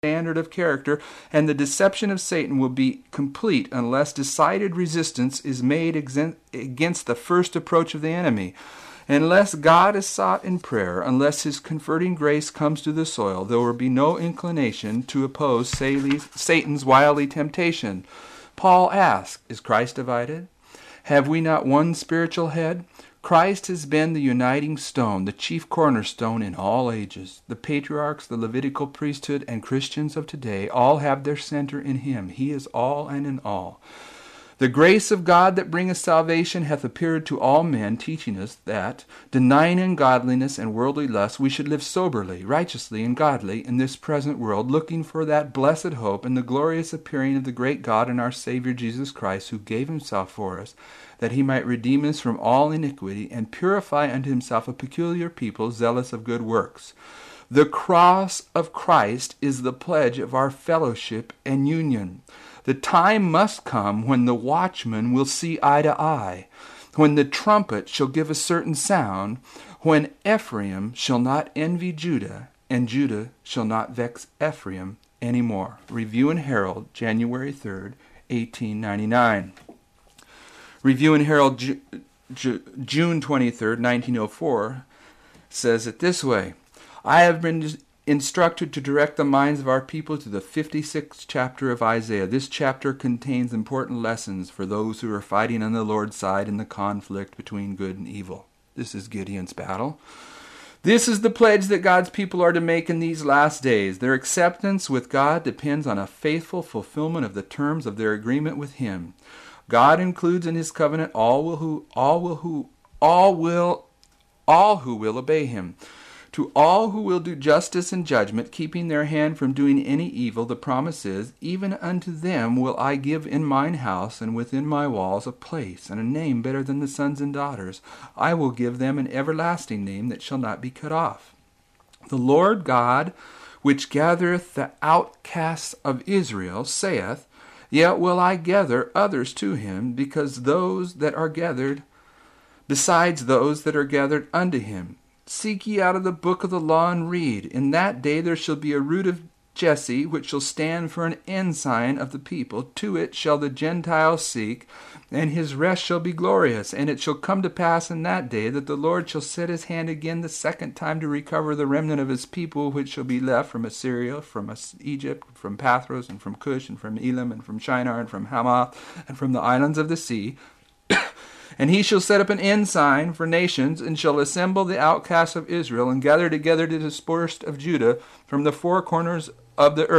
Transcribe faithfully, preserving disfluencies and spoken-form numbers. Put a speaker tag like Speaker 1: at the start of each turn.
Speaker 1: standard of character, and the deception of Satan will be complete unless decided resistance is made against the first approach of the enemy. Unless God is sought in prayer, unless his converting grace comes to the soil, there will be no inclination to oppose Satan's wily temptation. Paul asks, is Christ divided? Have we not one spiritual head? Christ has been the uniting stone, the chief cornerstone in all ages. The patriarchs, the Levitical priesthood, and Christians of today all have their center in him. He is all and in all. The grace of God that bringeth salvation hath appeared to all men, teaching us that, denying ungodliness and worldly lust, we should live soberly, righteously, and godly in this present world, looking for that blessed hope and the glorious appearing of the great God and our Savior Jesus Christ, who gave himself for us, that he might redeem us from all iniquity, and purify unto himself a peculiar people, zealous of good works. The cross of Christ is the pledge of our fellowship and union. The time must come when the watchman will see eye to eye, when the trumpet shall give a certain sound, when Ephraim shall not envy Judah, and Judah shall not vex Ephraim any more. Review and Herald, January third, eighteen ninety-nine. Review and Herald, Ju- Ju- June twenty-third, nineteen oh four, says it this way: I have been instructed to direct the minds of our people to the fifty-sixth chapter of Isaiah. This chapter contains important lessons for those who are fighting on the Lord's side in the conflict between good and evil. This is Gideon's battle. This is the pledge that God's people are to make in these last days. Their acceptance with God depends on a faithful fulfillment of the terms of their agreement with him. God includes in his covenant all will who all will who all will all who will obey him. To all who will do justice and judgment, keeping their hand from doing any evil, the promise is, even unto them will I give in mine house and within my walls a place and a name better than the sons and daughters. I will give them an everlasting name that shall not be cut off. The Lord God, which gathereth the outcasts of Israel, saith, Yet will I gather others to him, because those that are gathered, besides those that are gathered unto him. Seek ye out of the book of the law and read. In that day there shall be a root of Jesse, which shall stand for an ensign of the people. To it shall the Gentiles seek, and his rest shall be glorious. And it shall come to pass in that day that the Lord shall set his hand again the second time to recover the remnant of his people, which shall be left from Assyria, from Egypt, from Pathros, and from Cush, and from Elam, and from Shinar, and from Hamath, and from the islands of the sea. And he shall set up an ensign for nations, and shall assemble the outcasts of Israel, and gather together the dispersed of Judah from the four corners of the earth.